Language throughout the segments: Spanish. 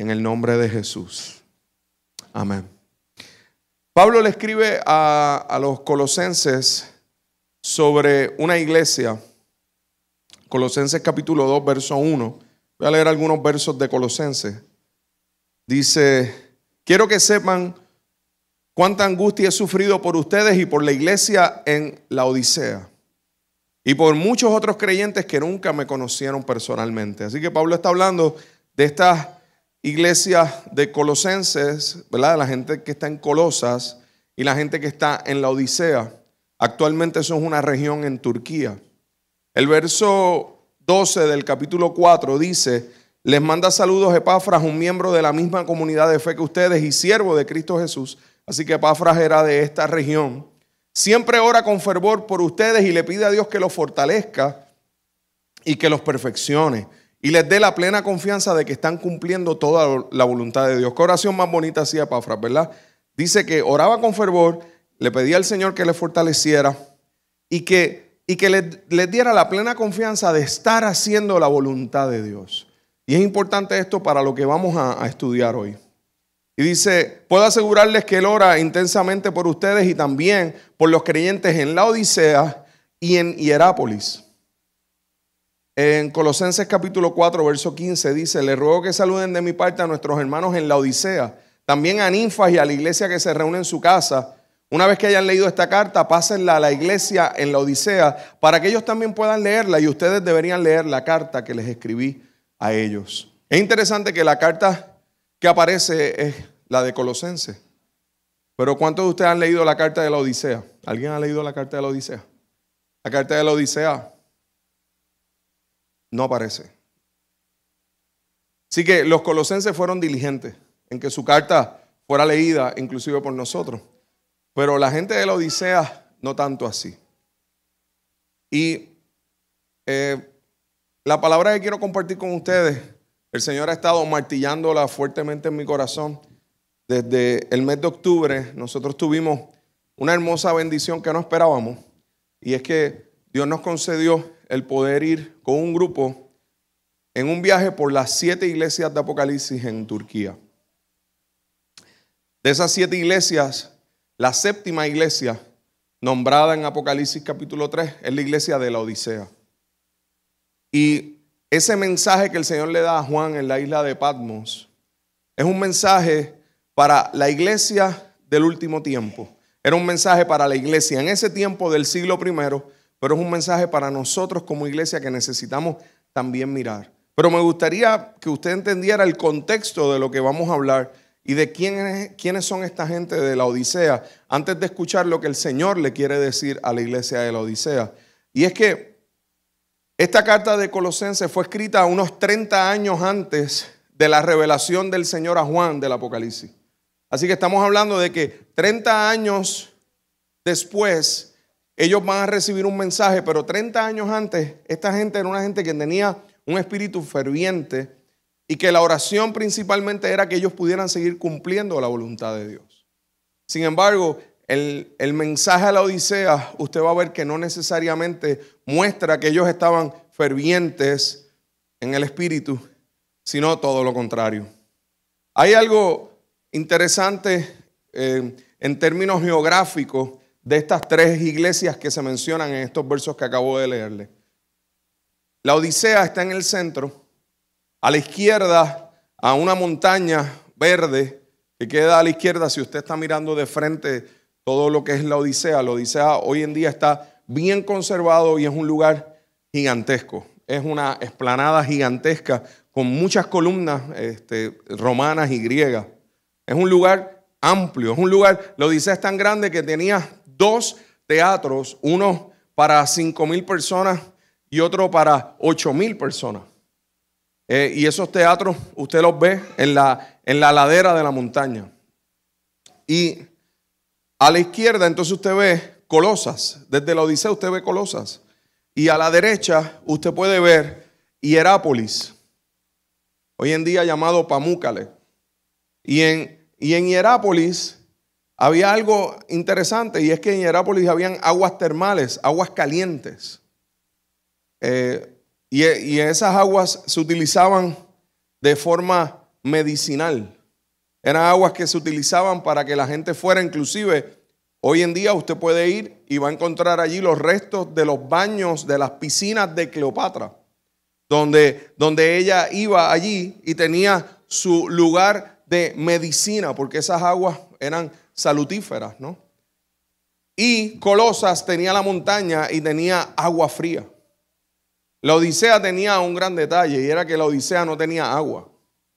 en el nombre de Jesús. Amén. Pablo le escribe a los colosenses sobre una iglesia. Colosenses capítulo 2, verso 1. Voy a leer algunos versos de Colosenses. Dice: quiero que sepan cuánta angustia he sufrido por ustedes y por la iglesia en Laodicea, y por muchos otros creyentes que nunca me conocieron personalmente. Así que Pablo está hablando de estas iglesias de Colosenses, ¿verdad? La gente que está en Colosas y la gente que está en Laodicea. Actualmente eso es una región en Turquía. El verso 12 del capítulo 4 dice: les manda saludos Epafras, un miembro de la misma comunidad de fe que ustedes y siervo de Cristo Jesús. Así que Epafras era de esta región. Siempre ora con fervor por ustedes y le pide a Dios que los fortalezca y que los perfeccione y les dé la plena confianza de que están cumpliendo toda la voluntad de Dios. Qué oración más bonita hacía Epafras, ¿verdad? Dice que oraba con fervor, le pedía al Señor que le fortaleciera y que les diera la plena confianza de estar haciendo la voluntad de Dios. Y es importante esto para lo que vamos a estudiar hoy. Y dice: puedo asegurarles que Él ora intensamente por ustedes y también por los creyentes en Laodicea y en Hierápolis. En Colosenses capítulo 4, verso 15 dice: les ruego que saluden de mi parte a nuestros hermanos en Laodicea, también a Ninfas y a la iglesia que se reúne en su casa. Una vez que hayan leído esta carta, pásenla a la iglesia en Laodicea para que ellos también puedan leerla, y ustedes deberían leer la carta que les escribí a ellos. Es interesante que la carta que aparece es la de Colosenses. Pero ¿cuántos de ustedes han leído la carta de la Odisea? ¿Alguien ha leído la carta de la Odisea? La carta de la Odisea no aparece. Así que los colosenses fueron diligentes en que su carta fuera leída inclusive por nosotros. Pero la gente de la Odisea no tanto así. Y la palabra que quiero compartir con ustedes, el Señor ha estado martillándola fuertemente en mi corazón. Desde el mes de octubre nosotros tuvimos una hermosa bendición que no esperábamos, y es que Dios nos concedió el poder ir con un grupo en un viaje por las 7 iglesias de Apocalipsis en Turquía. De esas 7 iglesias, la 7ª iglesia nombrada en Apocalipsis capítulo 3 es la iglesia de la Odisea. Y ese mensaje que el Señor le da a Juan en la isla de Patmos es un mensaje para la iglesia del último tiempo. Era un mensaje para la iglesia en ese tiempo del siglo I, pero es un mensaje para nosotros como iglesia que necesitamos también mirar. Pero me gustaría que usted entendiera el contexto de lo que vamos a hablar y de quiénes son esta gente de la Odisea, antes de escuchar lo que el Señor le quiere decir a la iglesia de la Odisea. Y es que esta carta de Colosenses fue escrita unos 30 años antes de la revelación del Señor a Juan del Apocalipsis. Así que estamos hablando de que 30 años después ellos van a recibir un mensaje, pero 30 años antes esta gente era una gente que tenía un espíritu ferviente y que la oración principalmente era que ellos pudieran seguir cumpliendo la voluntad de Dios. Sin embargo, el mensaje a la Odisea, usted va a ver que no necesariamente muestra que ellos estaban fervientes en el espíritu, sino todo lo contrario. Hay algo interesante en términos geográficos de estas 3 iglesias que se mencionan en estos versos que acabo de leerle. La Odisea está en el centro. A la izquierda, a una montaña verde que queda a la izquierda, si usted está mirando de frente todo lo que es la Odisea hoy en día está bien conservado y es un lugar gigantesco. Es una explanada gigantesca con muchas columnas romanas y griegas. Es un lugar amplio, es un lugar, la Odisea es tan grande que tenía 2 teatros, uno para 5,000 personas y otro para 8,000 personas. Y esos teatros usted los ve en la ladera de la montaña. Y a la izquierda entonces usted ve Colosas. Desde la Odisea usted ve Colosas. Y a la derecha usted puede ver Hierápolis, hoy en día llamado Pamukkale. Y en Hierápolis había algo interesante, y es que en Hierápolis habían aguas termales, aguas calientes. Y esas aguas se utilizaban de forma medicinal. Eran aguas que se utilizaban para que la gente fuera, inclusive hoy en día usted puede ir y va a encontrar allí los restos de los baños de las piscinas de Cleopatra, donde ella iba allí y tenía su lugar de medicina, porque esas aguas eran salutíferas, ¿no? Y Colosas tenía la montaña y tenía agua fría. La Odisea tenía un gran detalle y era que la Odisea no tenía agua.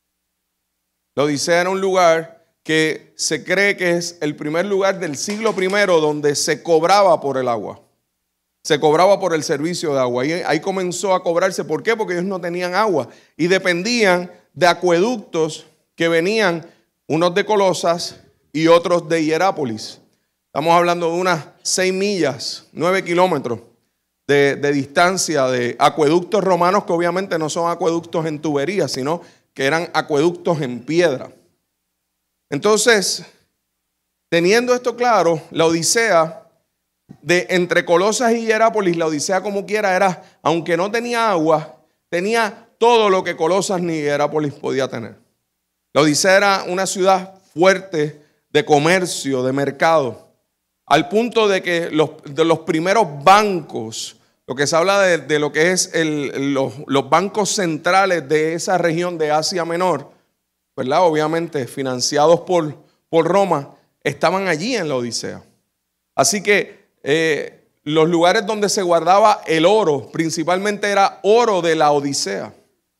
La Odisea era un lugar que se cree que es el primer lugar del siglo I donde se cobraba por el agua. Se cobraba por el servicio de agua. Y ahí comenzó a cobrarse. ¿Por qué? Porque ellos no tenían agua. Y dependían de acueductos que venían, unos de Colosas y otros de Hierápolis. Estamos hablando de unas 6 millas, 9 kilómetros de distancia de acueductos romanos, que obviamente no son acueductos en tuberías, sino que eran acueductos en piedra. Entonces, teniendo esto claro, la Odisea de entre Colosas y Hierápolis, la Odisea como quiera era, aunque no tenía agua, tenía todo lo que Colosas ni Hierápolis podía tener. La Odisea era una ciudad fuerte de comercio, de mercado, al punto de que de los primeros bancos, lo que se habla de lo que es los bancos centrales de esa región de Asia Menor, ¿verdad? Obviamente financiados por Roma, estaban allí en la Odisea. Así que los lugares donde se guardaba el oro, principalmente era oro de la Odisea,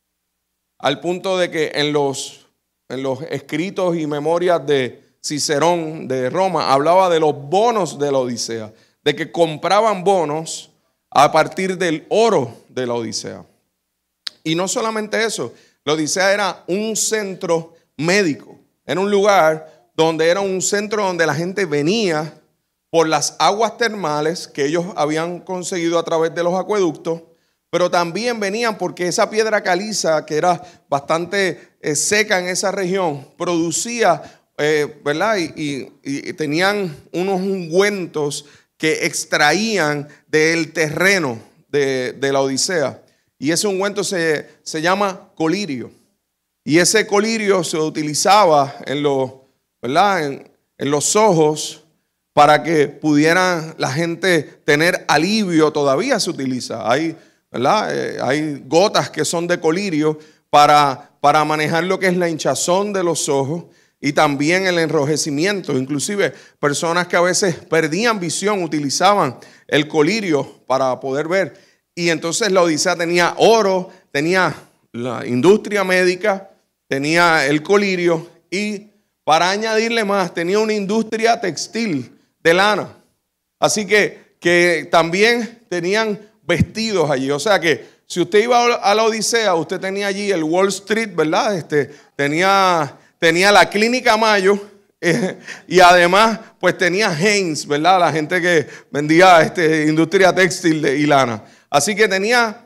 al punto de que en los escritos y memorias de Cicerón de Roma hablaba de los bonos de la Odisea, de que compraban bonos a partir del oro de la Odisea. Y no solamente eso, la Odisea era un centro médico, era un lugar donde era un centro donde la gente venía por las aguas termales que ellos habían conseguido a través de los acueductos, pero también venían porque esa piedra caliza, que era bastante seca en esa región, producía, ¿verdad? Y tenían unos ungüentos que extraían del terreno de la Odisea. Y ese ungüento se llama colirio. Y ese colirio se utilizaba ¿verdad? En los ojos para que pudiera la gente tener alivio. Todavía se utiliza. ¿Verdad? Hay gotas que son de colirio para manejar lo que es la hinchazón de los ojos y también el enrojecimiento. Inclusive personas que a veces perdían visión utilizaban el colirio para poder ver. Y entonces la Odisea tenía oro, tenía la industria médica, tenía el colirio y, para añadirle más, tenía una industria textil de lana. Así que también tenían vestidos allí. O sea que si usted iba a la Odisea, usted tenía allí el Wall Street, ¿verdad? Tenía la Clínica Mayo y además pues tenía Heinz, ¿verdad? La gente que vendía industria textil y lana. Así que tenía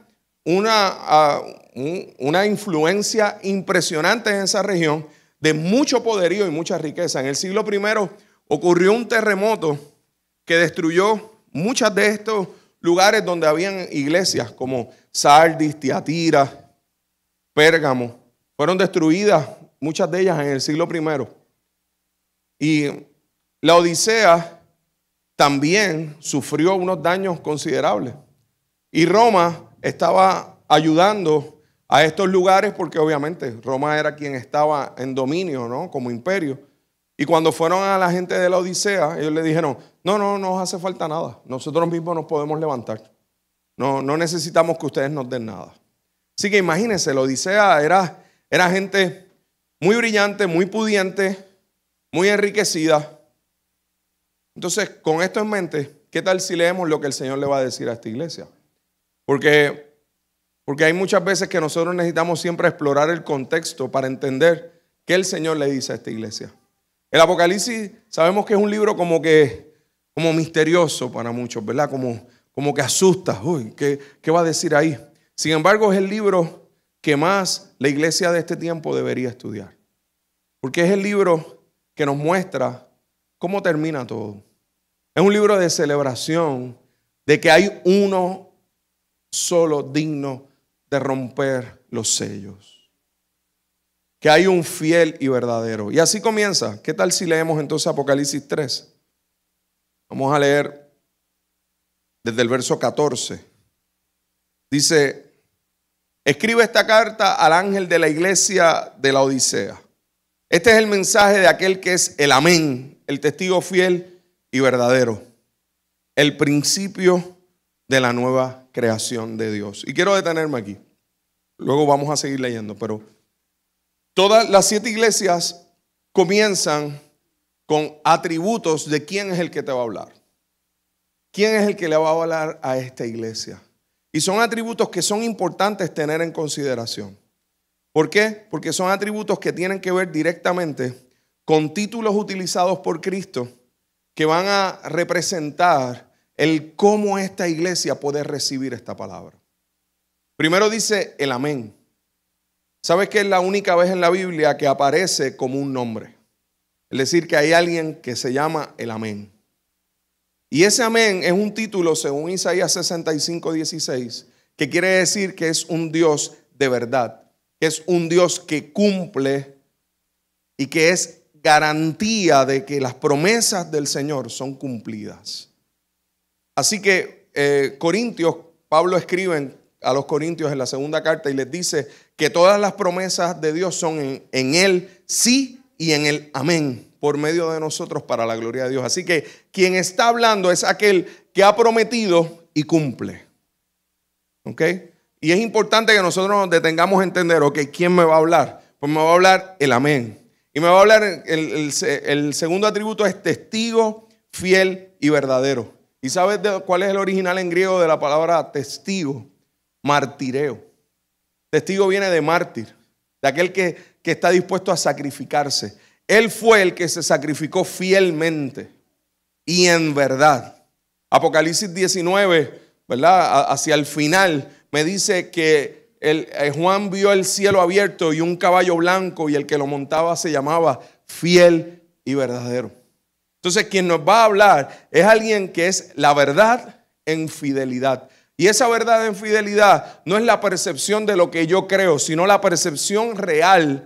una influencia impresionante en esa región de mucho poderío y mucha riqueza. En el siglo I ocurrió un terremoto que destruyó muchos de estos lugares donde habían iglesias como Sardis, Tiatira, Pérgamo. Fueron destruidas muchas de ellas en el siglo I. Y la Odisea también sufrió unos daños considerables. Y Roma estaba ayudando a estos lugares porque obviamente Roma era quien estaba en dominio, ¿no? Como imperio. Y cuando fueron a la gente de la Odisea, ellos le dijeron, no nos hace falta nada. Nosotros mismos nos podemos levantar. No necesitamos que ustedes nos den nada. Así que imagínense, la Odisea era gente muy brillante, muy pudiente, muy enriquecida. Entonces, con esto en mente, ¿qué tal si leemos lo que el Señor le va a decir a esta iglesia? Porque hay muchas veces que nosotros necesitamos siempre explorar el contexto para entender qué el Señor le dice a esta iglesia. El Apocalipsis sabemos que es un libro como misterioso para muchos, ¿verdad? Como que asusta. Uy, ¿qué va a decir ahí? Sin embargo, es el libro que más la iglesia de este tiempo debería estudiar. Porque es el libro que nos muestra cómo termina todo. Es un libro de celebración de que hay uno solo digno de romper los sellos. que hay un fiel y verdadero. Y así comienza. ¿Qué tal si leemos entonces Apocalipsis 3? Vamos a leer desde el verso 14. Dice: escribe esta carta al ángel de la iglesia de la Odisea. Este es el mensaje de aquel que es el Amén, el testigo fiel y verdadero, el principio de la nueva creación de Dios. Y quiero detenerme aquí. Luego vamos a seguir leyendo, pero todas las 7 iglesias comienzan con atributos de quién es el que te va a hablar. ¿Quién es el que le va a hablar a esta iglesia? Y son atributos que son importantes tener en consideración. ¿Por qué? Porque son atributos que tienen que ver directamente con títulos utilizados por Cristo que van a representar el cómo esta iglesia puede recibir esta palabra. Primero dice el Amén. ¿Sabes que es la única vez en la Biblia que aparece como un nombre? Es decir, que hay alguien que se llama el Amén. Y ese Amén es un título, según Isaías 65:16, que quiere decir que es un Dios de verdad, que es un Dios que cumple y que es garantía de que las promesas del Señor son cumplidas. Así que Corintios, Pablo escribe a los Corintios en la segunda carta y les dice que todas las promesas de Dios son en Él sí y en el amén, por medio de nosotros para la gloria de Dios. Así que quien está hablando es aquel que ha prometido y cumple. ¿Ok? Y es importante que nosotros nos detengamos a entender, ok, ¿quién me va a hablar? Pues me va a hablar el amén. Y me va a hablar, el segundo atributo es testigo, fiel y verdadero. ¿Y sabes cuál es el original en griego de la palabra testigo? Martireo. Testigo viene de mártir, de aquel que está dispuesto a sacrificarse. Él fue el que se sacrificó fielmente y en verdad. Apocalipsis 19, ¿verdad? Hacia el final me dice que Juan vio el cielo abierto y un caballo blanco y el que lo montaba se llamaba fiel y verdadero. Entonces quien nos va a hablar es alguien que es la verdad en fidelidad. Y esa verdad en fidelidad no es la percepción de lo que yo creo, sino la percepción real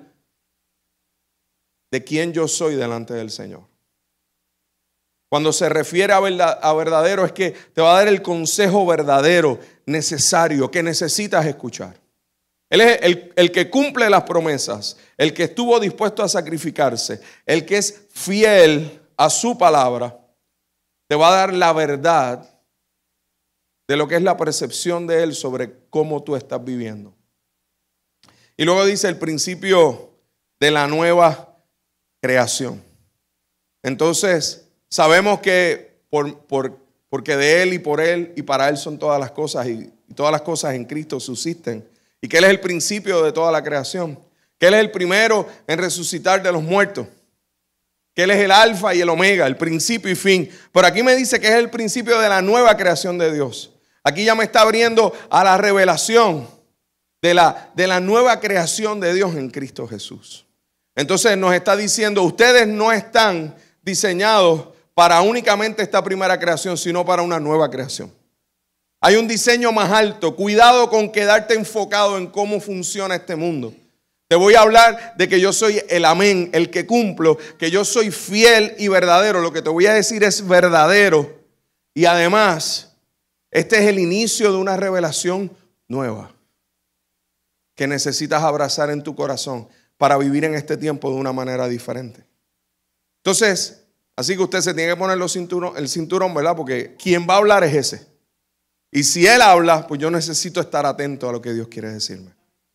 de quién yo soy delante del Señor. Cuando se refiere a verdadero es que te va a dar el consejo verdadero, necesario, que necesitas escuchar. Él es el que cumple las promesas, el que estuvo dispuesto a sacrificarse, el que es fiel a su palabra, te va a dar la verdad de lo que es la percepción de Él sobre cómo tú estás viviendo. Y luego dice el principio de la nueva creación. Entonces, sabemos que porque de Él y por Él y para Él son todas las cosas y todas las cosas en Cristo subsisten. Y que Él es el principio de toda la creación. Que Él es el primero en resucitar de los muertos. Que Él es el alfa y el omega, el principio y fin. Pero aquí me dice que es el principio de la nueva creación de Dios. Aquí ya me está abriendo a la revelación de la nueva creación de Dios en Cristo Jesús. Entonces nos está diciendo, ustedes no están diseñados para únicamente esta primera creación, sino para una nueva creación. Hay un diseño más alto. Cuidado con quedarte enfocado en cómo funciona este mundo. Te voy a hablar de que yo soy el amén, el que cumplo, que yo soy fiel y verdadero. Lo que te voy a decir es verdadero. Y además, este es el inicio de una revelación nueva que necesitas abrazar en tu corazón para vivir en este tiempo de una manera diferente. Entonces, así que usted se tiene que poner el cinturón, ¿verdad? Porque quien va a hablar es ese. Y si Él habla, pues yo necesito estar atento a lo que Dios quiere decirme.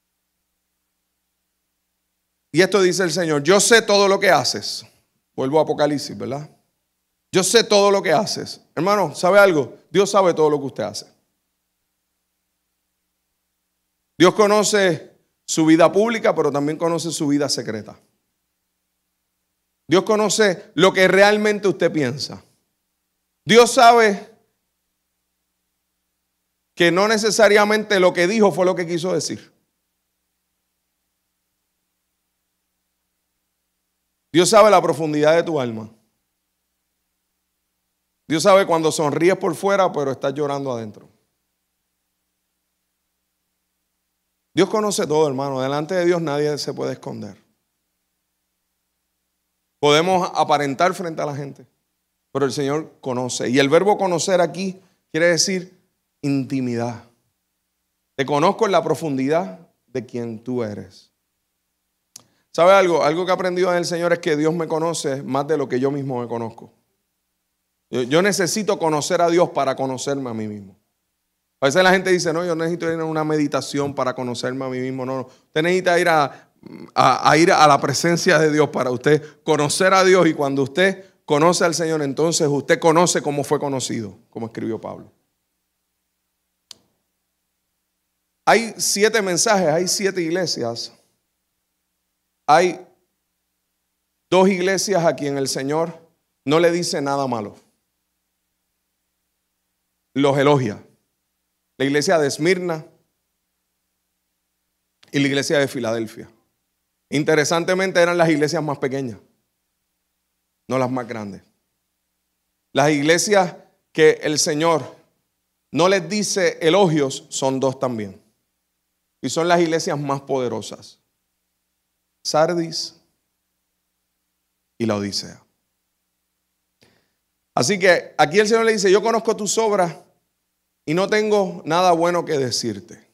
Y esto dice el Señor, yo sé todo lo que haces. Vuelvo a Apocalipsis, ¿verdad? Yo sé todo lo que haces. Hermano, ¿sabe algo? Dios sabe todo lo que usted hace. Dios conoce su vida pública, pero también conoce su vida secreta. Dios conoce lo que realmente usted piensa. Dios sabe que no necesariamente lo que dijo fue lo que quiso decir. Dios sabe la profundidad de tu alma. Dios sabe cuando sonríes por fuera, pero estás llorando adentro. Dios conoce todo, hermano. Delante de Dios nadie se puede esconder. Podemos aparentar frente a la gente, pero el Señor conoce. Y el verbo conocer aquí quiere decir intimidad. Te conozco en la profundidad de quien tú eres. ¿Sabe algo? Algo que he aprendido en el Señor es que Dios me conoce más de lo que yo mismo me conozco. Yo necesito conocer a Dios para conocerme a mí mismo. A veces la gente dice, no, yo necesito ir a una meditación para conocerme a mí mismo. No, usted necesita ir a la presencia de Dios para usted conocer a Dios. Y cuando usted conoce al Señor, entonces usted conoce cómo fue conocido, como escribió Pablo. Hay 7 mensajes, hay 7 iglesias. Hay 2 iglesias a quien el Señor no le dice nada malo. Los elogia. La iglesia de Esmirna y la iglesia de Filadelfia. Interesantemente eran las iglesias más pequeñas, no las más grandes. Las iglesias que el Señor no les dice elogios son 2 también. Y son las iglesias más poderosas. Sardis y la Odisea. Así que aquí el Señor le dice, yo conozco tus obras y no tengo nada bueno que decirte.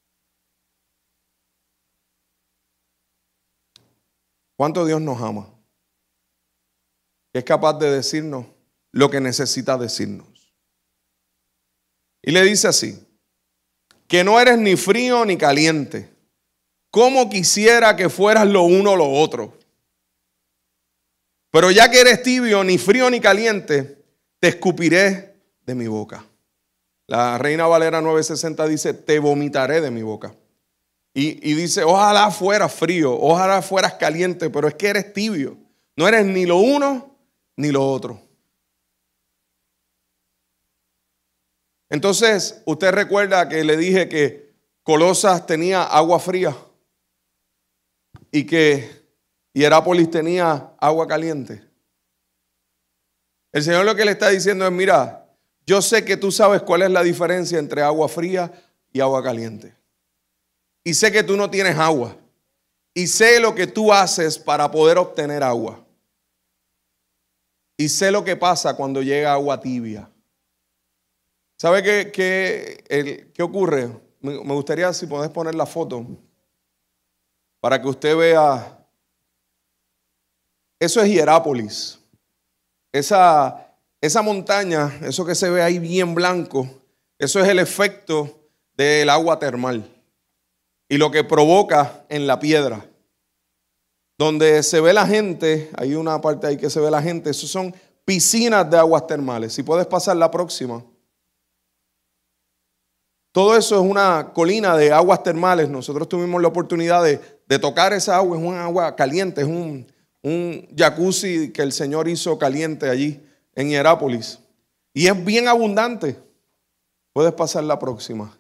¿Cuánto Dios nos ama? Es capaz de decirnos lo que necesita decirnos. Y le dice así, que no eres ni frío ni caliente. ¿Cómo quisiera que fueras lo uno o lo otro? Pero ya que eres tibio, ni frío ni caliente, te escupiré de mi boca. La Reina Valera 960 dice, te vomitaré de mi boca. Y dice, ojalá fueras frío, ojalá fueras caliente, pero es que eres tibio. No eres ni lo uno ni lo otro. Entonces, usted recuerda que le dije que Colosas tenía agua fría y que Hierápolis tenía agua caliente. El Señor lo que le está diciendo es, mira, yo sé que tú sabes cuál es la diferencia entre agua fría y agua caliente. Y sé que tú no tienes agua. Y sé lo que tú haces para poder obtener agua. Y sé lo que pasa cuando llega agua tibia. ¿Sabe qué ocurre? Me gustaría si podés poner la foto para que usted vea. Eso es Hierápolis. Esa montaña, eso que se ve ahí bien blanco, eso es el efecto del agua termal y lo que provoca en la piedra. Donde se ve la gente, hay una parte ahí que se ve la gente, eso son piscinas de aguas termales. Si puedes pasar la próxima. Todo eso es una colina de aguas termales. Nosotros tuvimos la oportunidad de tocar esa agua. Es un agua caliente, es un jacuzzi que el Señor hizo caliente allí en Hierápolis. Y es bien abundante. Puedes pasar la próxima.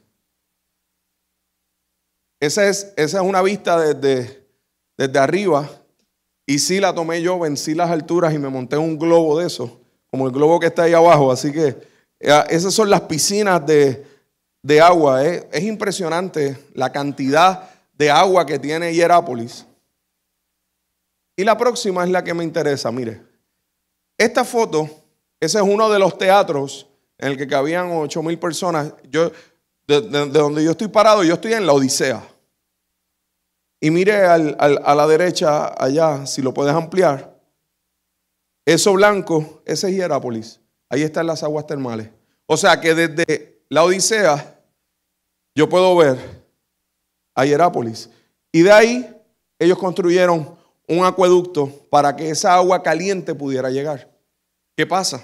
Esa es una vista desde arriba. Y sí la tomé yo, vencí las alturas y me monté un globo de eso, como el globo que está ahí abajo. Así que esas son las piscinas de agua. Es impresionante la cantidad de agua que tiene Hierápolis. Y la próxima es la que me interesa. Mire, esta foto, ese es uno de los teatros en el que cabían 8,000 personas. De donde yo estoy parado, yo estoy en la Odisea. Y mire a la derecha allá, si lo puedes ampliar. Eso blanco, ese es Hierápolis. Ahí están las aguas termales. O sea que desde la Odisea yo puedo ver a Hierápolis. Y de ahí ellos construyeron un acueducto para que esa agua caliente pudiera llegar. ¿Qué pasa?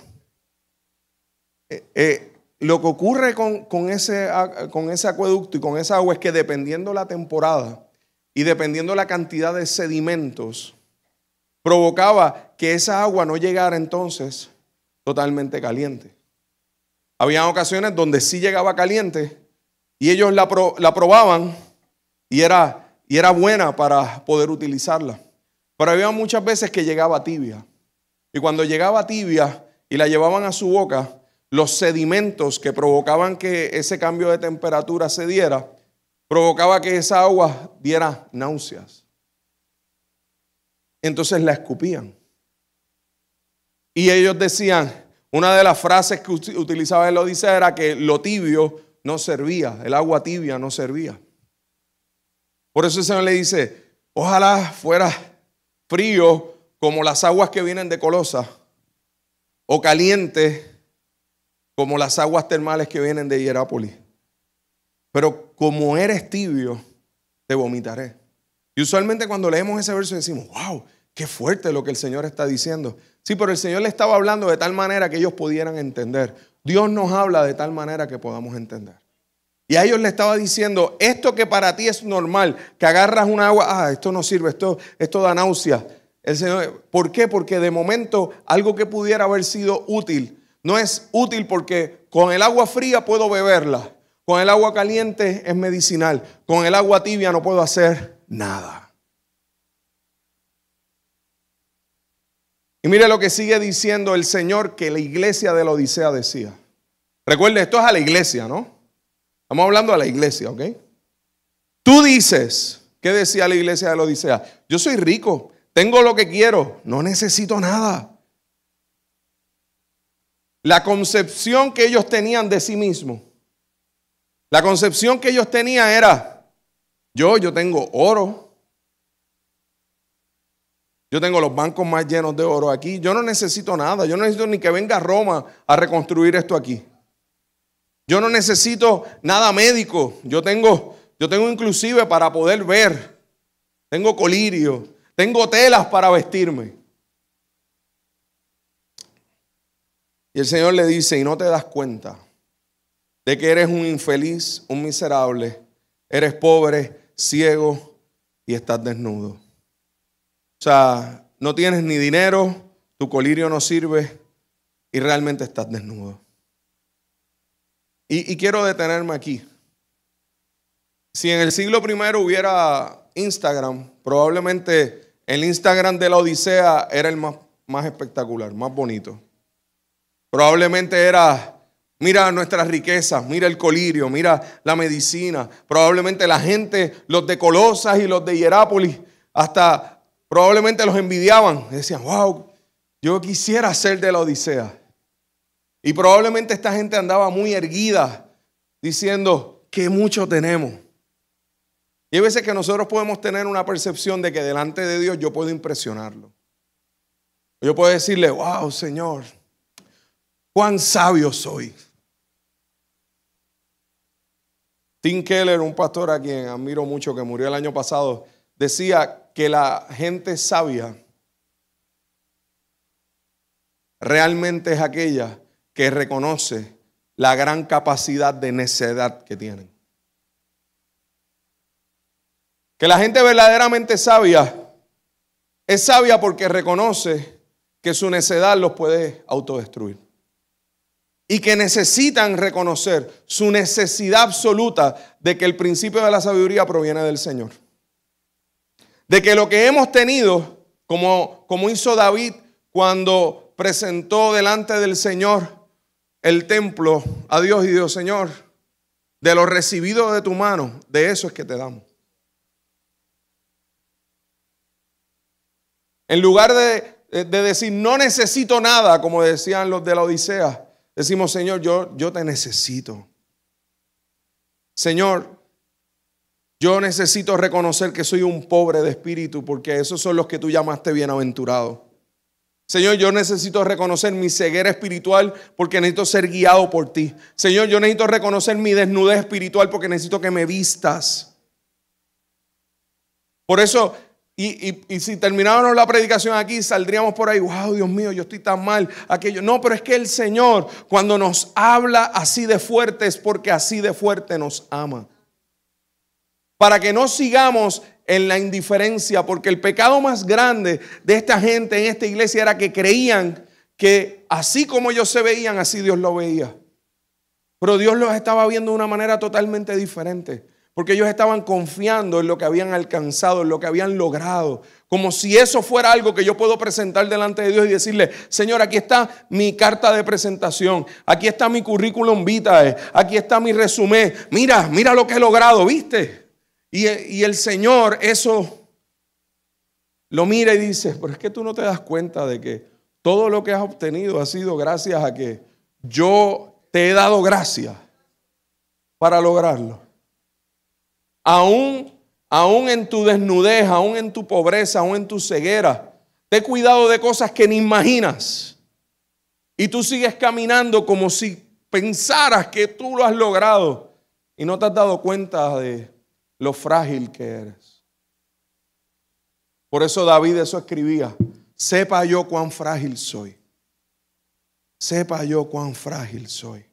Lo que ocurre con ese acueducto y con esa agua es que dependiendo la temporada y dependiendo la cantidad de sedimentos, provocaba que esa agua no llegara entonces totalmente caliente. Había ocasiones donde sí llegaba caliente y ellos la probaban y era buena para poder utilizarla. Pero había muchas veces que llegaba tibia. Y cuando llegaba tibia y la llevaban a su boca, los sedimentos que provocaban que ese cambio de temperatura se diera, provocaba que esa agua diera náuseas. Entonces la escupían. Y ellos decían, una de las frases que utilizaba en la Odisea era que lo tibio no servía, el agua tibia no servía. Por eso el Señor le dice, ojalá fuera frío como las aguas que vienen de Colosa, o caliente como las aguas termales que vienen de Hierápolis. Pero como eres tibio, te vomitaré. Y usualmente cuando leemos ese verso decimos, wow, qué fuerte lo que el Señor está diciendo. Sí, pero el Señor le estaba hablando de tal manera que ellos pudieran entender. Dios nos habla de tal manera que podamos entender. Y a ellos le estaba diciendo, esto que para ti es normal, que agarras un agua, esto no sirve, esto da náusea. El Señor, ¿por qué? Porque de momento algo que pudiera haber sido útil, no es útil porque con el agua fría puedo beberla, con el agua caliente es medicinal, con el agua tibia no puedo hacer nada. Y mire lo que sigue diciendo el Señor que la iglesia de la Odisea decía. Recuerde, esto es a la iglesia, ¿no? Estamos hablando a la iglesia, ¿ok? Tú dices, ¿qué decía la iglesia de la Odisea? Yo soy rico, tengo lo que quiero, no necesito nada. La concepción que ellos tenían de sí mismos, la concepción que ellos tenían era, yo tengo oro, yo tengo los bancos más llenos de oro aquí, yo no necesito nada, yo no necesito ni que venga Roma a reconstruir esto aquí. Yo no necesito nada médico, yo tengo inclusive para poder ver, tengo colirio, tengo telas para vestirme. Y el Señor le dice, y no te das cuenta de que eres un infeliz, un miserable, eres pobre, ciego y estás desnudo. O sea, no tienes ni dinero, tu colirio no sirve y realmente estás desnudo. Y quiero detenerme aquí. Si en el siglo I hubiera Instagram, probablemente el Instagram de la Odisea era el más espectacular, más bonito. Probablemente era, mira nuestras riquezas, mira el colirio, mira la medicina. Probablemente la gente, los de Colosas y los de Hierápolis, hasta probablemente los envidiaban. Decían, wow, yo quisiera ser de la Odisea. Y probablemente esta gente andaba muy erguida, diciendo que mucho tenemos. Y hay veces que nosotros podemos tener una percepción de que delante de Dios yo puedo impresionarlo. Yo puedo decirle, wow, Señor, cuán sabio soy. Tim Keller, un pastor a quien admiro mucho, que murió el año pasado, decía que la gente sabia realmente es aquella que reconoce la gran capacidad de necedad que tienen. Que la gente verdaderamente sabia es sabia porque reconoce que su necedad los puede autodestruir. Y que necesitan reconocer su necesidad absoluta de que el principio de la sabiduría proviene del Señor. De que lo que hemos tenido, como hizo David cuando presentó delante del Señor el templo a Dios y dijo, Señor, de lo recibido de tu mano, de eso es que te damos. En lugar de decir, no necesito nada, como decían los de la Odisea, decimos, Señor, yo te necesito. Señor, yo necesito reconocer que soy un pobre de espíritu, porque esos son los que tú llamaste bienaventurados. Señor, yo necesito reconocer mi ceguera espiritual porque necesito ser guiado por ti. Señor, yo necesito reconocer mi desnudez espiritual porque necesito que me vistas. Por eso, y si termináramos la predicación aquí, saldríamos por ahí, wow, Dios mío, yo estoy tan mal, aquello. No, pero es que el Señor, cuando nos habla así de fuerte, es porque así de fuerte nos ama. Para que no sigamos en la indiferencia, porque el pecado más grande de esta gente en esta iglesia era que creían que así como ellos se veían, así Dios lo veía. Pero Dios los estaba viendo de una manera totalmente diferente, porque ellos estaban confiando en lo que habían alcanzado, en lo que habían logrado, como si eso fuera algo que yo puedo presentar delante de Dios y decirle, Señor, aquí está mi carta de presentación, aquí está mi currículum vitae, aquí está mi resumen, mira lo que he logrado, ¿viste? Y el Señor eso lo mira y dice, pero es que tú no te das cuenta de que todo lo que has obtenido ha sido gracias a que yo te he dado gracia para lograrlo. Aún en tu desnudez, aún en tu pobreza, aún en tu ceguera, te he cuidado de cosas que ni imaginas. Y tú sigues caminando como si pensaras que tú lo has logrado y no te has dado cuenta de lo frágil que eres. Por eso David eso escribía: sepa yo cuán frágil soy. Sepa yo cuán frágil soy.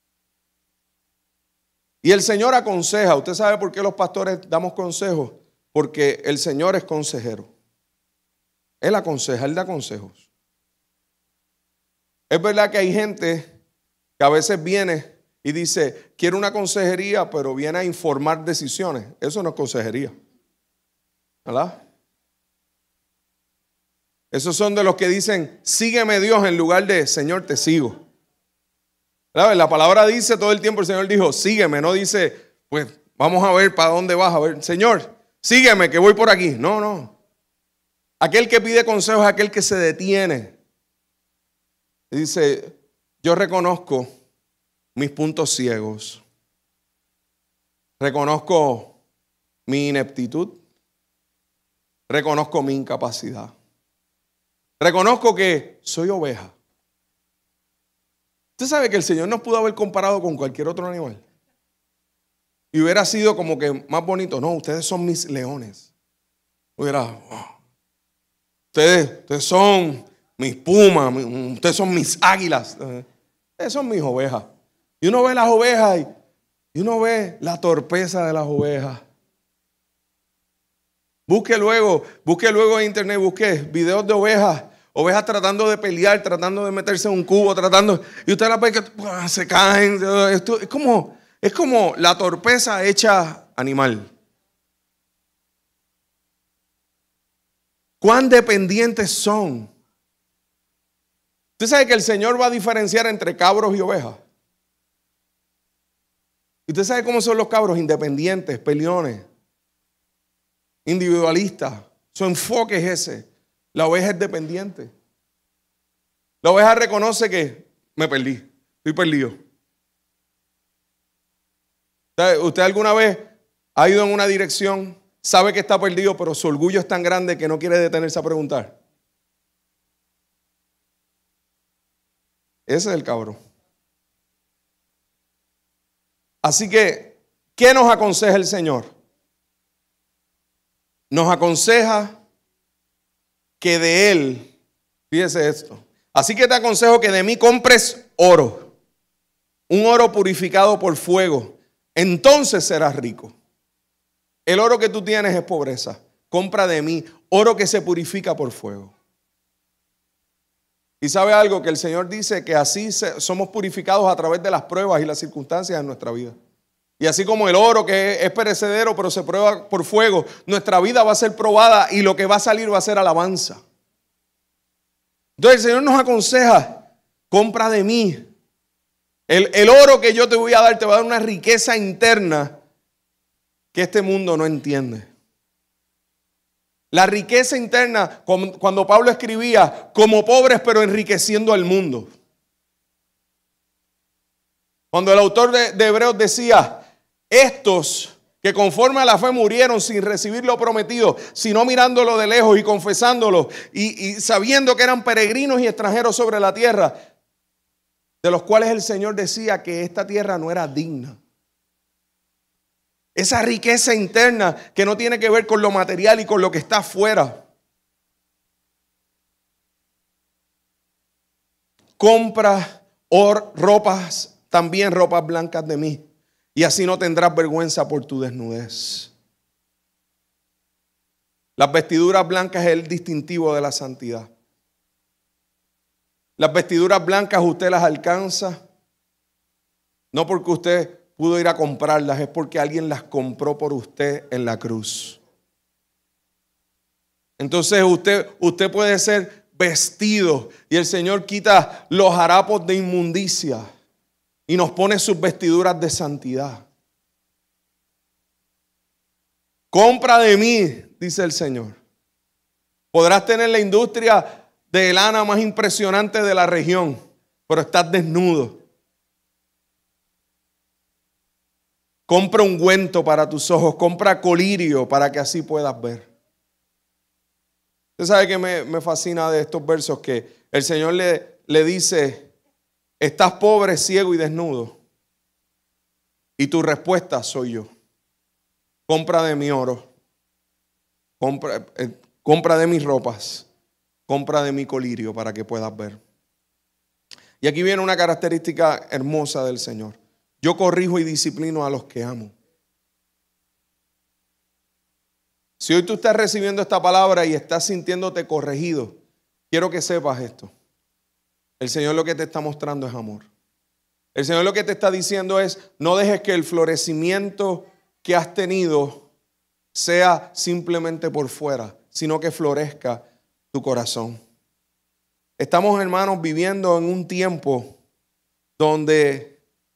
Y el Señor aconseja. ¿Usted sabe por qué los pastores damos consejos? Porque el Señor es consejero. Él aconseja, Él da consejos. Es verdad que hay gente que a veces viene y dice, quiero una consejería, pero viene a informar decisiones. Eso no es consejería, ¿verdad? Esos son de los que dicen, sígueme Dios, en lugar de, Señor, te sigo. ¿Sabes? La palabra dice todo el tiempo, el Señor dijo, sígueme. No dice, pues vamos a ver para dónde vas. A ver, Señor, sígueme que voy por aquí. No, no. Aquel que pide consejo es aquel que se detiene. Y dice, yo reconozco mis puntos ciegos. Reconozco mi ineptitud. Reconozco mi incapacidad. Reconozco que soy oveja. Usted sabe que el Señor nos pudo haber comparado con cualquier otro animal. Y hubiera sido como que más bonito. No, ustedes son mis leones. Ustedes son mis pumas. Ustedes son mis águilas. Ustedes son mis ovejas. Y uno ve las ovejas y uno ve la torpeza de las ovejas. Busque luego en internet, busque videos de ovejas tratando de pelear, tratando de meterse en un cubo, y usted las ve que se caen. Esto es como la torpeza hecha animal. ¿Cuán dependientes son? Usted sabe que el Señor va a diferenciar entre cabros y ovejas. ¿Y usted sabe cómo son los cabros? Independientes, peleones, individualistas. Su enfoque es ese. La oveja es dependiente. La oveja reconoce que me perdí, estoy perdido. ¿Usted alguna vez ha ido en una dirección, sabe que está perdido, pero su orgullo es tan grande que no quiere detenerse a preguntar? Ese es el cabro. Así que, ¿qué nos aconseja el Señor? Nos aconseja que de Él, fíjese esto, así que te aconsejo que de mí compres oro, un oro purificado por fuego, entonces serás rico. El oro que tú tienes es pobreza. Compra de mí oro que se purifica por fuego. Y sabe algo, que el Señor dice que así somos purificados a través de las pruebas y las circunstancias en nuestra vida. Y así como el oro que es perecedero pero se prueba por fuego, nuestra vida va a ser probada y lo que va a salir va a ser alabanza. Entonces el Señor nos aconseja, compra de mí. El oro que yo te voy a dar te va a dar una riqueza interna que este mundo no entiende. La riqueza interna, cuando Pablo escribía, como pobres pero enriqueciendo al mundo. Cuando el autor de Hebreos decía, estos que conforme a la fe murieron sin recibir lo prometido, sino mirándolo de lejos y confesándolo y sabiendo que eran peregrinos y extranjeros sobre la tierra, de los cuales el Señor decía que esta tierra no era digna. Esa riqueza interna que no tiene que ver con lo material y con lo que está afuera. Compra ropas, también ropas blancas de mí, y así no tendrás vergüenza por tu desnudez. Las vestiduras blancas es el distintivo de la santidad. Las vestiduras blancas usted las alcanza, no porque usted pudo ir a comprarlas, es porque alguien las compró por usted en la cruz. Entonces usted puede ser vestido y el Señor quita los harapos de inmundicia y nos pone sus vestiduras de santidad. Compra de mí, dice el Señor. Podrás tener la industria de lana más impresionante de la región, pero estás desnudo. Compra ungüento para tus ojos, compra colirio para que así puedas ver. Usted sabe que me fascina de estos versos, que el Señor le dice, estás pobre, ciego y desnudo. Y tu respuesta soy yo. Compra de mi oro, compra de mis ropas, compra de mi colirio para que puedas ver. Y aquí viene una característica hermosa del Señor. Yo corrijo y disciplino a los que amo. Si hoy tú estás recibiendo esta palabra y estás sintiéndote corregido, quiero que sepas esto. El Señor lo que te está mostrando es amor. El Señor lo que te está diciendo es, no dejes que el florecimiento que has tenido sea simplemente por fuera, sino que florezca tu corazón. Estamos, hermanos, viviendo en un tiempo donde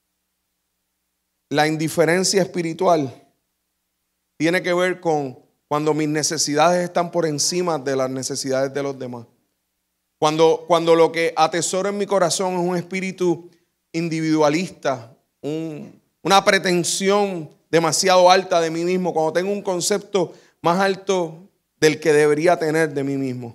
la indiferencia espiritual tiene que ver con cuando mis necesidades están por encima de las necesidades de los demás. Cuando lo que atesoro en mi corazón es un espíritu individualista, una pretensión demasiado alta de mí mismo, cuando tengo un concepto más alto del que debería tener de mí mismo.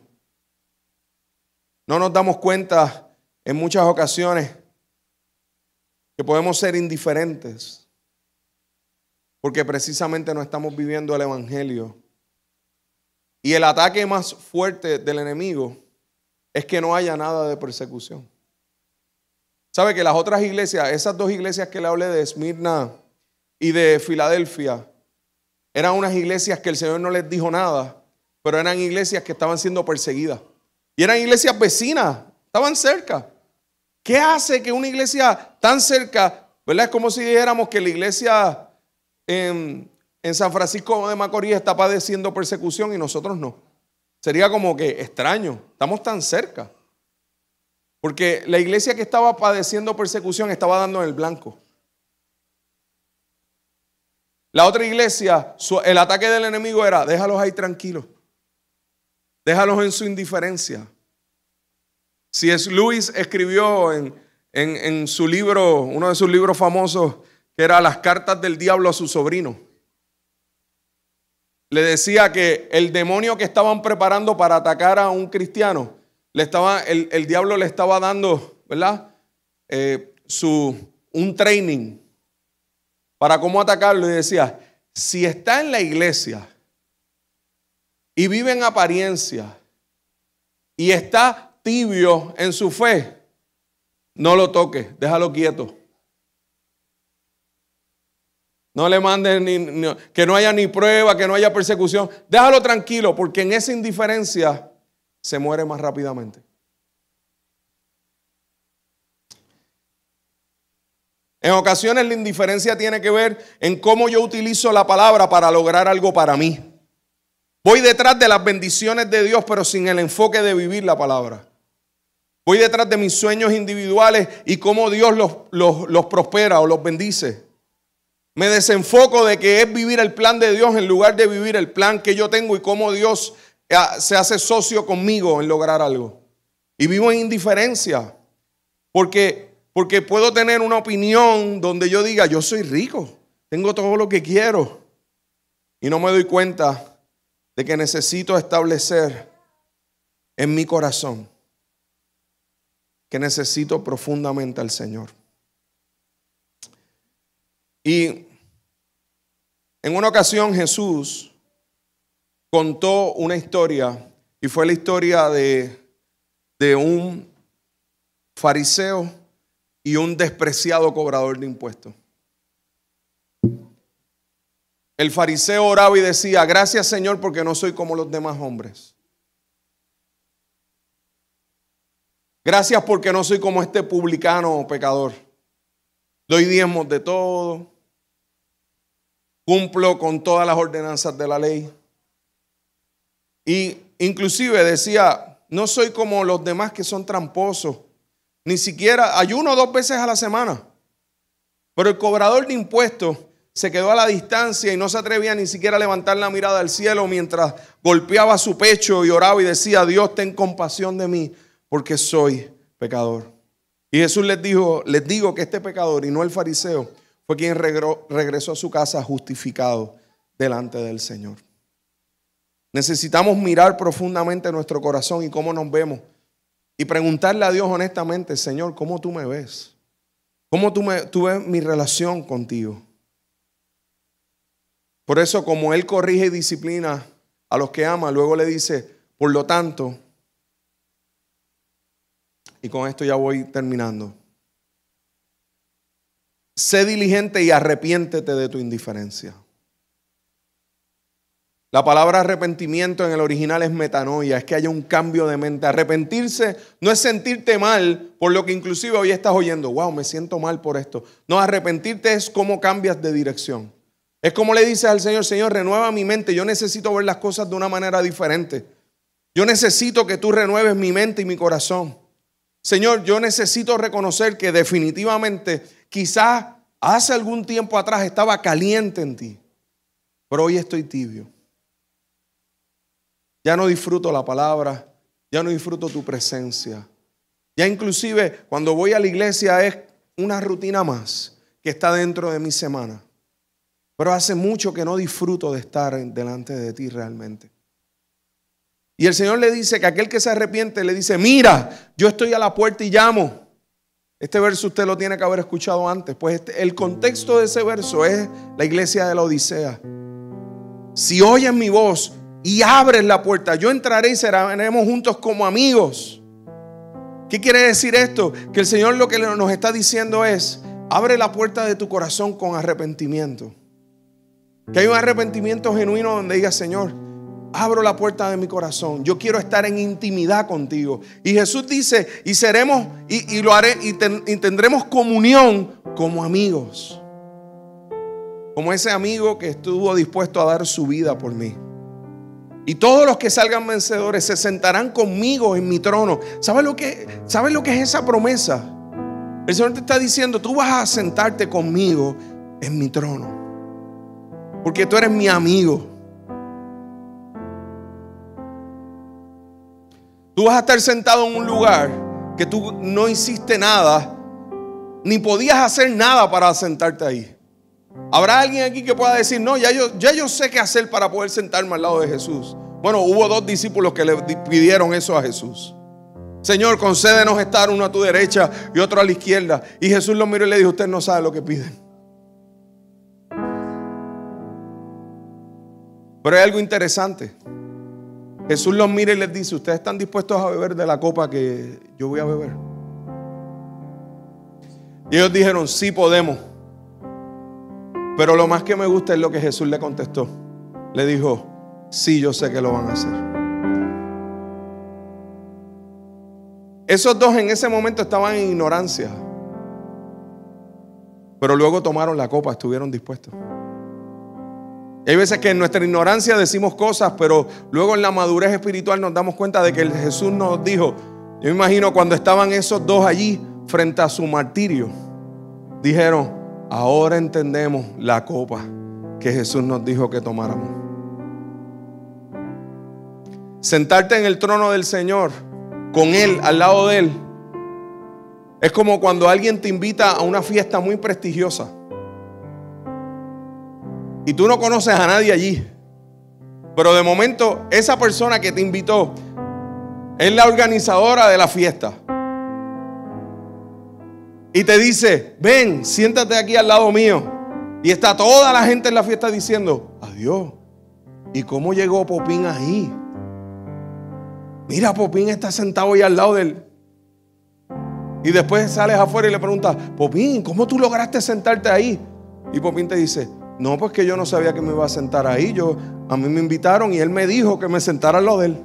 No nos damos cuenta en muchas ocasiones que podemos ser indiferentes porque precisamente no estamos viviendo el evangelio. Y el ataque más fuerte del enemigo es que no haya nada de persecución. ¿Sabe que las otras iglesias, esas dos iglesias que le hablé de Esmirna y de Filadelfia, eran unas iglesias que el Señor no les dijo nada, pero eran iglesias que estaban siendo perseguidas? Y eran iglesias vecinas, estaban cerca. ¿Qué hace que una iglesia tan cerca, verdad? Es como si dijéramos que la iglesia en San Francisco de Macorís está padeciendo persecución y nosotros no. Sería como que extraño, estamos tan cerca. Porque la iglesia que estaba padeciendo persecución estaba dando en el blanco. La otra iglesia, el ataque del enemigo era, déjalos ahí tranquilos. Déjalos en su indiferencia. C.S. Lewis escribió en su libro, uno de sus libros famosos, que era Las cartas del diablo a su sobrino. Le decía que el demonio que estaban preparando para atacar a un cristiano, el diablo le estaba dando, ¿verdad? Un training para cómo atacarlo. Y decía, si está en la iglesia y vive en apariencia y está tibio en su fe, no lo toques, déjalo quieto. No le mandes que no haya ni prueba, que no haya persecución. Déjalo tranquilo, porque en esa indiferencia se muere más rápidamente. En ocasiones la indiferencia tiene que ver en cómo yo utilizo la palabra para lograr algo para mí. Voy detrás de las bendiciones de Dios, pero sin el enfoque de vivir la palabra. Voy detrás de mis sueños individuales y cómo Dios los prospera o los bendice. Me desenfoco de que es vivir el plan de Dios en lugar de vivir el plan que yo tengo y cómo Dios se hace socio conmigo en lograr algo. Y vivo en indiferencia porque puedo tener una opinión donde yo diga, yo soy rico, tengo todo lo que quiero. Y no me doy cuenta de que necesito establecer en mi corazón que necesito profundamente al Señor. Y en una ocasión Jesús contó una historia, y fue la historia de un fariseo y un despreciado cobrador de impuestos. El fariseo oraba y decía, gracias Señor porque no soy como los demás hombres. Gracias porque no soy como este publicano o pecador. Doy diezmos de todo. Cumplo con todas las ordenanzas de la ley. Y inclusive decía, no soy como los demás que son tramposos. Ni siquiera ayuno 2 veces a la semana. Pero el cobrador de impuestos se quedó a la distancia y no se atrevía ni siquiera a levantar la mirada al cielo mientras golpeaba su pecho y oraba y decía: Dios, ten compasión de mí porque soy pecador. Y Jesús les digo que este pecador y no el fariseo fue quien regresó a su casa justificado delante del Señor. Necesitamos mirar profundamente nuestro corazón y cómo nos vemos y preguntarle a Dios honestamente: Señor, ¿cómo tú me ves? ¿Cómo tú ves mi relación contigo? Por eso, como Él corrige y disciplina a los que ama, luego le dice: por lo tanto, y con esto ya voy terminando, sé diligente y arrepiéntete de tu indiferencia. La palabra arrepentimiento en el original es metanoia, es que haya un cambio de mente. Arrepentirse no es sentirte mal por lo que inclusive hoy estás oyendo: wow, me siento mal por esto. No, arrepentirte es cómo cambias de dirección. Es como le dices al Señor: Señor, renueva mi mente. Yo necesito ver las cosas de una manera diferente. Yo necesito que tú renueves mi mente y mi corazón. Señor, yo necesito reconocer que definitivamente quizás hace algún tiempo atrás estaba caliente en ti, pero hoy estoy tibio. Ya no disfruto la palabra, ya no disfruto tu presencia. Ya inclusive cuando voy a la iglesia es una rutina más que está dentro de mi semana. Pero hace mucho que no disfruto de estar delante de ti realmente. Y el Señor le dice que aquel que se arrepiente le dice: mira, yo estoy a la puerta y llamo. Este verso usted lo tiene que haber escuchado antes. Pues el contexto de ese verso es la iglesia de la Odisea. Si oyes mi voz y abres la puerta, yo entraré y seremos juntos como amigos. ¿Qué quiere decir esto? Que el Señor lo que nos está diciendo es: abre la puerta de tu corazón con arrepentimiento. Que hay un arrepentimiento genuino donde diga: Señor, abro la puerta de mi corazón. Yo quiero estar en intimidad contigo. Y Jesús dice: y seremos, y lo haré, y tendremos comunión como amigos. Como ese amigo que estuvo dispuesto a dar su vida por mí. Y todos los que salgan vencedores se sentarán conmigo en mi trono. ¿Sabes lo que es esa promesa? El Señor te está diciendo: tú vas a sentarte conmigo en mi trono, porque tú eres mi amigo. Tú vas a estar sentado en un lugar que tú no hiciste nada, ni podías hacer nada para sentarte ahí. ¿Habrá alguien aquí que pueda decir: no, ya yo sé qué hacer para poder sentarme al lado de Jesús? Bueno, hubo 2 discípulos que le pidieron eso a Jesús. Señor, concédenos estar uno a tu derecha y otro a la izquierda. Y Jesús los miró y le dijo: usted no sabe lo que piden. Pero hay algo interesante. Jesús los mira y les dice: ¿ustedes están dispuestos a beber de la copa que yo voy a beber? Y ellos dijeron: sí podemos. Pero lo más que me gusta es lo que Jesús le contestó. Le dijo: sí, yo sé que lo van a hacer. Esos 2 en ese momento estaban en ignorancia, pero luego tomaron la copa, estuvieron dispuestos. Hay veces que en nuestra ignorancia decimos cosas, pero luego en la madurez espiritual nos damos cuenta de que Jesús nos dijo. Yo me imagino cuando estaban esos 2 allí frente a su martirio, dijeron: ahora entendemos la copa que Jesús nos dijo que tomáramos. Sentarte en el trono del Señor, con Él, al lado de Él, es como cuando alguien te invita a una fiesta muy prestigiosa y tú no conoces a nadie allí, pero de momento esa persona que te invitó es la organizadora de la fiesta y te dice: ven, siéntate aquí al lado mío. Y está toda la gente en la fiesta diciendo: adiós, ¿y cómo llegó Popín ahí? Mira, Popín está sentado ahí al lado de él. Y después sales afuera y le preguntas: Popín, ¿cómo tú lograste sentarte ahí? Y Popín te dice: no, pues que yo no sabía que me iba a sentar ahí. A mí me invitaron y él me dijo que me sentara al lado de él.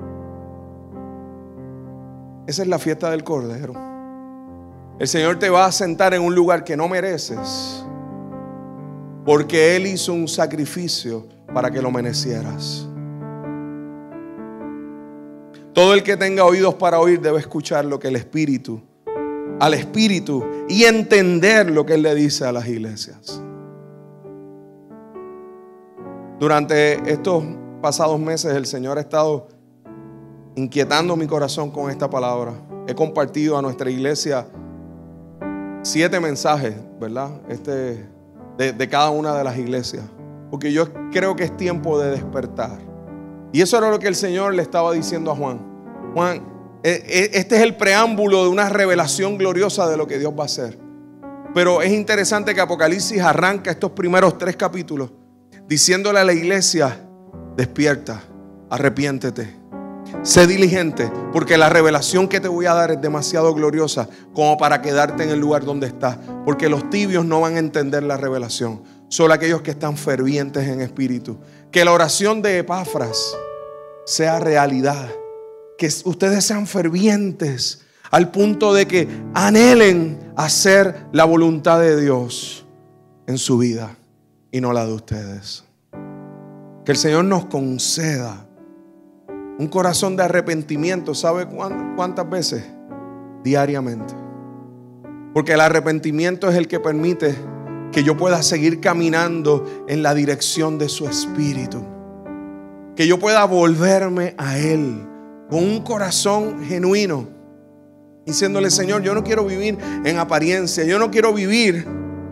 Esa es la fiesta del Cordero. El Señor te va a sentar en un lugar que no mereces, porque Él hizo un sacrificio para que lo merecieras. Todo el que tenga oídos para oír debe escuchar lo que al Espíritu, y entender lo que Él le dice a las iglesias. Durante estos pasados meses el Señor ha estado inquietando mi corazón con esta palabra. He compartido a nuestra iglesia 7 mensajes, ¿verdad? De cada una de las iglesias. Porque yo creo que es tiempo de despertar. Y eso era lo que el Señor le estaba diciendo a Juan. Juan, este es el preámbulo de una revelación gloriosa de lo que Dios va a hacer. Pero es interesante que Apocalipsis arranca estos primeros 3 capítulos diciéndole a la iglesia: despierta, arrepiéntete, sé diligente, porque la revelación que te voy a dar es demasiado gloriosa como para quedarte en el lugar donde estás. Porque los tibios no van a entender la revelación, solo aquellos que están fervientes en espíritu. Que la oración de Epafras sea realidad, que ustedes sean fervientes al punto de que anhelen hacer la voluntad de Dios en su vida y no la de ustedes. Que el Señor nos conceda un corazón de arrepentimiento. ¿Sabe cuántas veces? Diariamente. Porque el arrepentimiento es el que permite que yo pueda seguir caminando en la dirección de su Espíritu. Que yo pueda volverme a Él con un corazón genuino, diciéndole: Señor, yo no quiero vivir en apariencia, yo no quiero vivir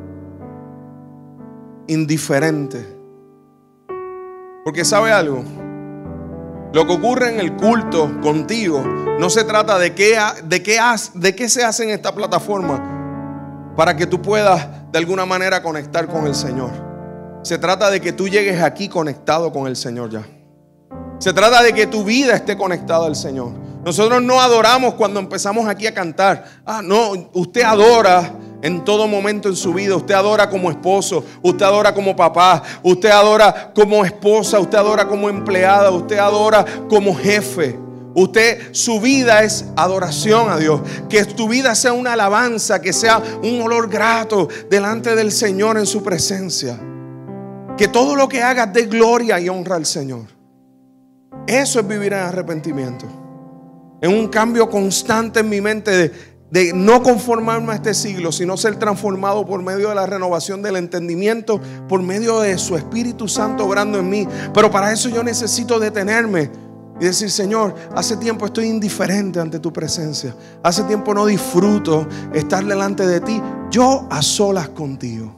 indiferente. Porque ¿sabe algo? Lo que ocurre en el culto contigo no se trata de qué se hace en esta plataforma para que tú puedas de alguna manera conectar con el Señor. Se trata de que tú llegues aquí conectado con el Señor ya. Se trata de que tu vida esté conectada al Señor. Nosotros no adoramos cuando empezamos aquí a cantar. No, usted adora en todo momento en su vida. Usted adora como esposo, usted adora como papá, usted adora como esposa, usted adora como empleada, usted adora como jefe. Su vida es adoración a Dios. Que tu vida sea una alabanza, que sea un olor grato delante del Señor en su presencia. Que todo lo que hagas dé gloria y honra al Señor. Eso es vivir en arrepentimiento. En un cambio constante en mi mente de no conformarme a este siglo, sino ser transformado por medio de la renovación del entendimiento, por medio de su Espíritu Santo obrando en mí. Pero para eso yo necesito detenerme y decir: Señor, hace tiempo estoy indiferente ante tu presencia. Hace tiempo no disfruto estar delante de ti, yo a solas contigo.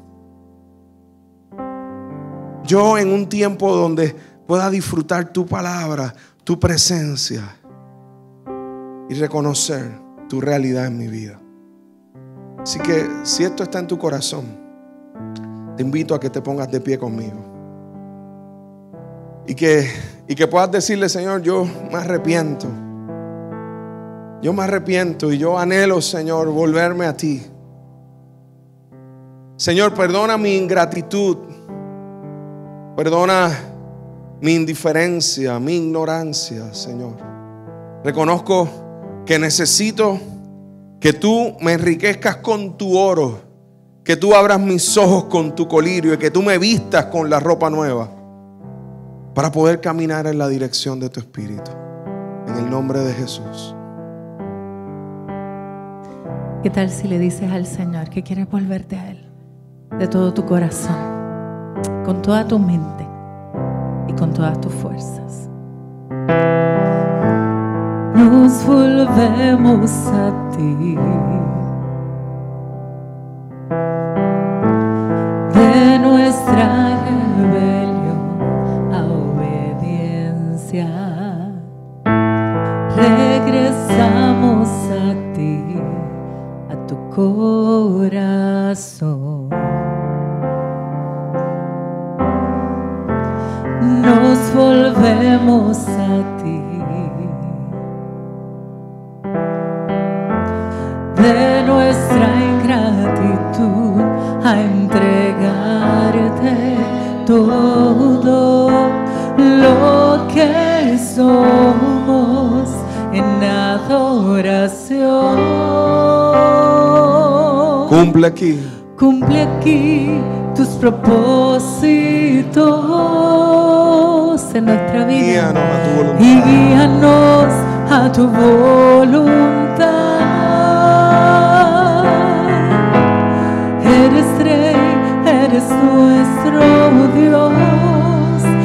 Yo en un tiempo donde pueda disfrutar tu palabra, tu presencia y reconocer tu realidad en mi vida. Así que si esto está en tu corazón, te invito a que te pongas de pie conmigo y que puedas decirle: Señor, yo me arrepiento. Yo me arrepiento y yo anhelo, Señor, volverme a ti. Señor, perdona mi ingratitud, perdona mi indiferencia, mi ignorancia, Señor. Reconozco que necesito que tú me enriquezcas con tu oro, que tú abras mis ojos con tu colirio y que tú me vistas con la ropa nueva para poder caminar en la dirección de tu Espíritu. En el nombre de Jesús. ¿Qué tal si le dices al Señor que quieres volverte a Él de todo tu corazón, con toda tu mente y con todas tus fuerzas? Nos volvemos a ti, de nuestra rebelión a obediencia. Regresamos a ti, a tu corazón. Nos volvemos a ti, de nuestra ingratitud a entregarte todo lo que somos en adoración. Cumple aquí tus propósitos en nuestra vida y guíanos a tu voluntad. Eres Rey, eres nuestro Dios,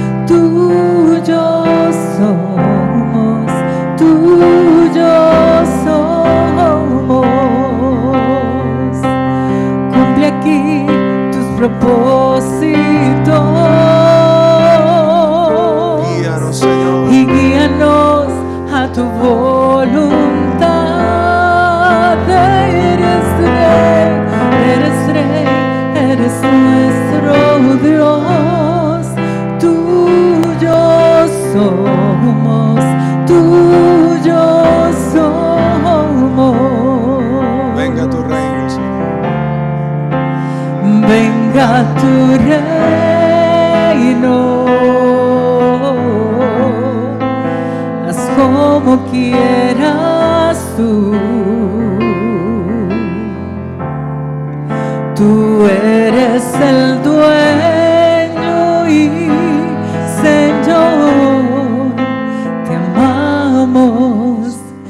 tu reino. Haz como quieras tú. Tú eres el dueño y Señor. Te amamos,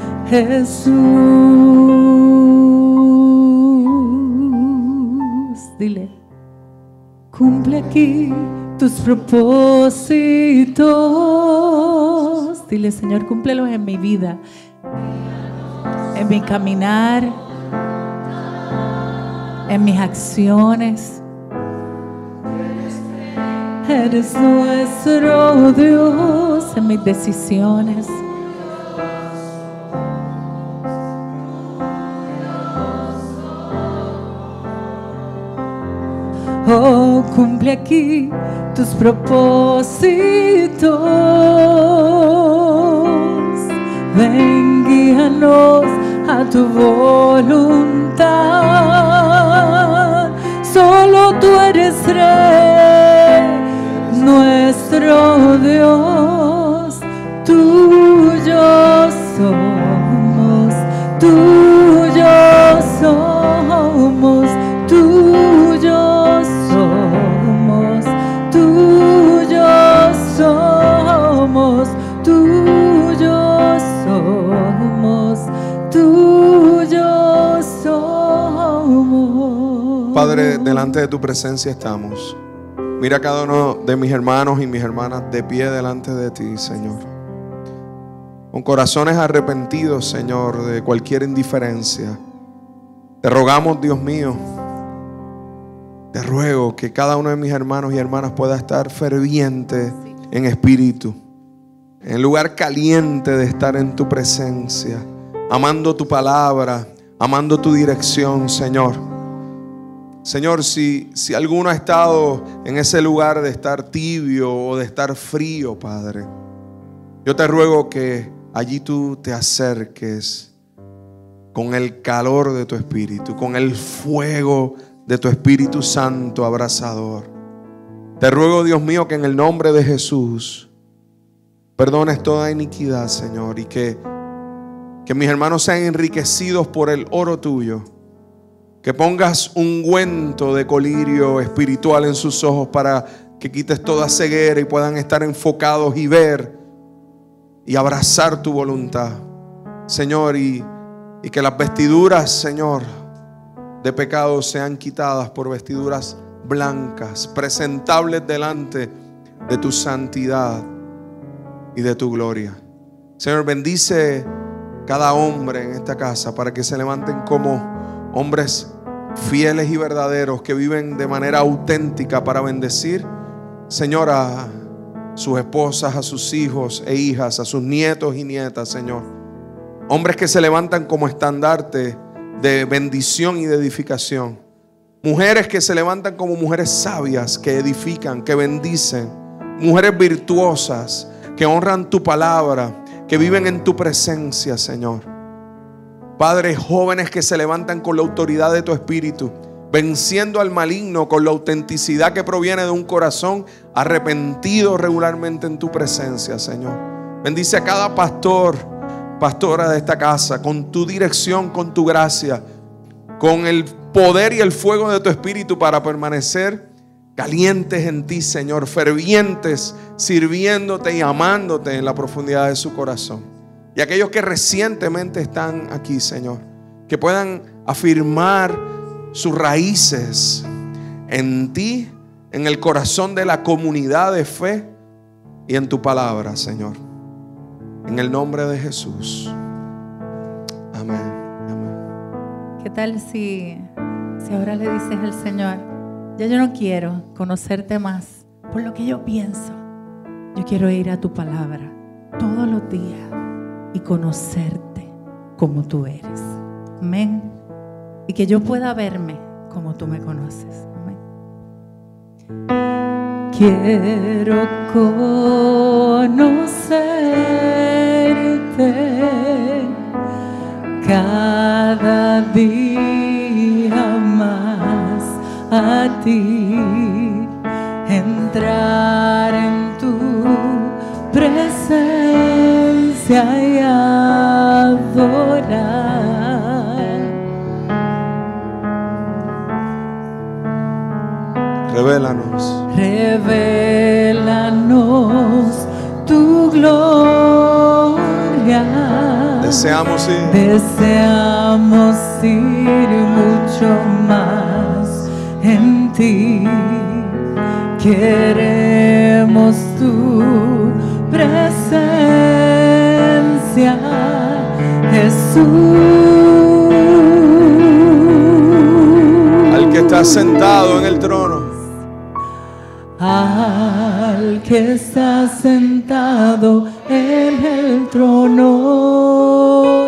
Jesús. Dile, cumple aquí tus propósitos. Dile, Señor, cúmplelos en mi vida, en mi caminar, en mis acciones. Eres nuestro Dios, en mis decisiones. Oh, cumple aquí tus propósitos. Ven, guíanos a tu voluntad. Solo tú eres Rey, nuestro Dios. Tuyos somos, tuyos somos, tuyos somos, tuyos somos, tuyos somos, tuyos somos. Padre, delante de tu presencia estamos. Mira a cada uno de mis hermanos y mis hermanas de pie delante de ti, Señor. Con corazones arrepentidos, Señor, de cualquier indiferencia. Te rogamos, Dios mío, te ruego que cada uno de mis hermanos y hermanas pueda estar ferviente en espíritu, en el lugar caliente de estar en tu presencia, amando tu palabra, amando tu dirección, Señor. Señor, si alguno ha estado en ese lugar de estar tibio o de estar frío, Padre, yo te ruego que allí tú te acerques con el calor de tu espíritu, con el fuego de tu Espíritu Santo abrasador. Te ruego, Dios mío, que en el nombre de Jesús perdones toda iniquidad, Señor, y que mis hermanos sean enriquecidos por el oro tuyo. Que pongas ungüento de colirio espiritual en sus ojos para que quites toda ceguera y puedan estar enfocados y ver y abrazar tu voluntad, Señor, y que las vestiduras, Señor, de pecado sean quitadas por vestiduras blancas, presentables delante de tu santidad y de tu gloria. Señor, bendice cada hombre en esta casa para que se levanten como hombres fieles y verdaderos que viven de manera auténtica para bendecir, Señor, a sus esposas, a sus hijos e hijas, a sus nietos y nietas, Señor. Hombres que se levantan como estandarte de bendición y de edificación. Mujeres que se levantan como mujeres sabias, que edifican, que bendicen. Mujeres virtuosas, que honran tu palabra, que viven en tu presencia, Señor. Padres jóvenes que se levantan con la autoridad de tu espíritu, venciendo al maligno con la autenticidad que proviene de un corazón arrepentido regularmente en tu presencia, Señor. Bendice a cada pastor, pastora de esta casa, con tu dirección, con tu gracia, con el poder y el fuego de tu espíritu para permanecer calientes en ti, Señor, fervientes, sirviéndote y amándote en la profundidad de su corazón. Y aquellos que recientemente están aquí, Señor, que puedan afirmar sus raíces en ti, en el corazón de la comunidad de fe y en tu palabra, Señor. En el nombre de Jesús. Amén. Amén. ¿Qué tal si ahora le dices al Señor, ya yo no quiero conocerte más por lo que yo pienso? Yo quiero ir a tu palabra todos los días y conocerte como tú eres. Amén. Y que yo pueda verme como tú me conoces. Amén. Quiero conocerte cada día más, a ti, entrar en tu presencia y adorar. Revélanos. Revélanos tu gloria. Deseamos ir. Deseamos ir mucho más en ti. Queremos tu presencia, Jesús. Al que está sentado en el trono. Al que está sentado en el trono,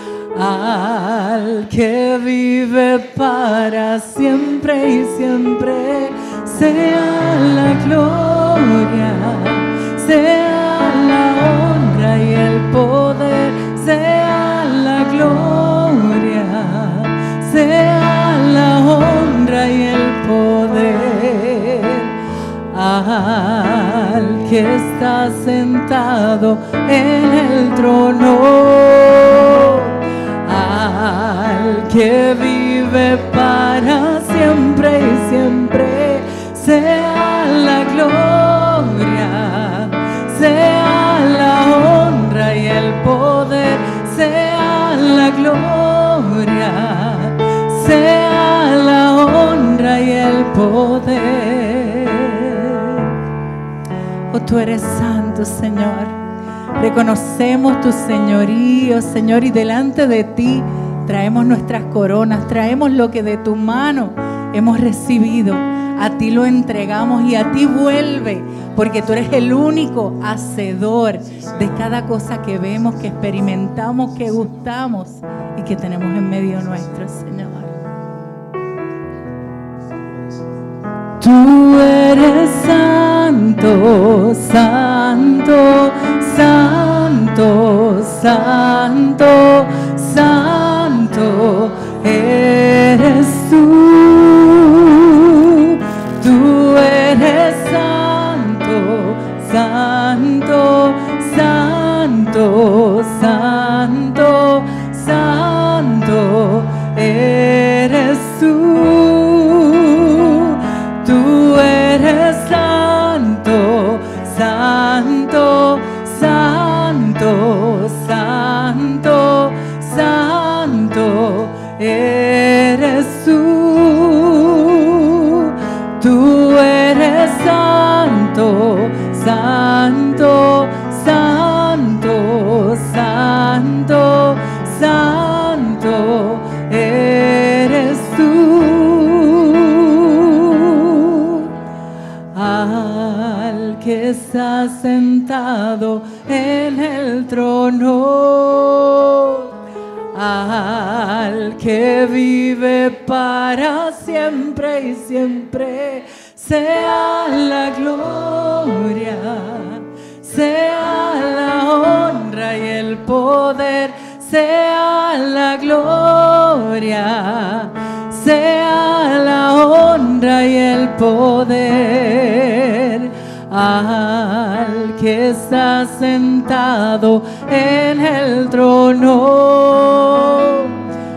al que vive para siempre y siempre, sea la gloria, sea la honra y el poder, sea la gloria, sea la honra y el poder. Al que está sentado en el trono, al que vive para siempre y siempre, sea la gloria, sea la honra y el poder, sea la gloria, sea la honra y el poder. Oh, tú eres santo, Señor. Reconocemos tu señorío, Señor, y delante de ti traemos nuestras coronas, traemos lo que de tu mano hemos recibido. A ti lo entregamos y a ti vuelve, porque tú eres el único hacedor de cada cosa que vemos, que experimentamos, que gustamos y que tenemos en medio nuestro, Señor. Tú eres santo, santo, santo, santo, santo, eres tú. Tú eres santo, santo, santo, santo, santo, eres tú. Tú eres santo, santo, santo, santo, santo, eres tú. Tú eres santo, santo, santo, santo, santo, eres tú. Al que está sentado en el trono, al que vive para siempre y siempre, sea la gloria, sea la honra y el poder, sea la gloria, sea la honra y el poder. Al que está sentado en el trono,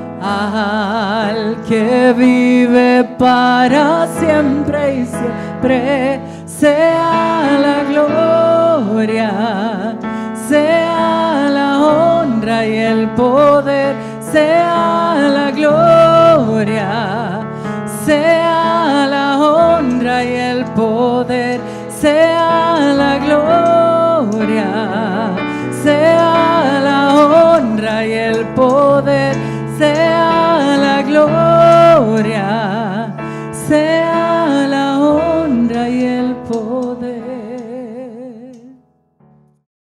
al que vive para siempre y siempre, sea la gloria, sea la honra y el poder, sea la gloria, sea la honra y el poder, sea la gloria, sea la honra y el poder, sea la gloria, sea la honra y el poder.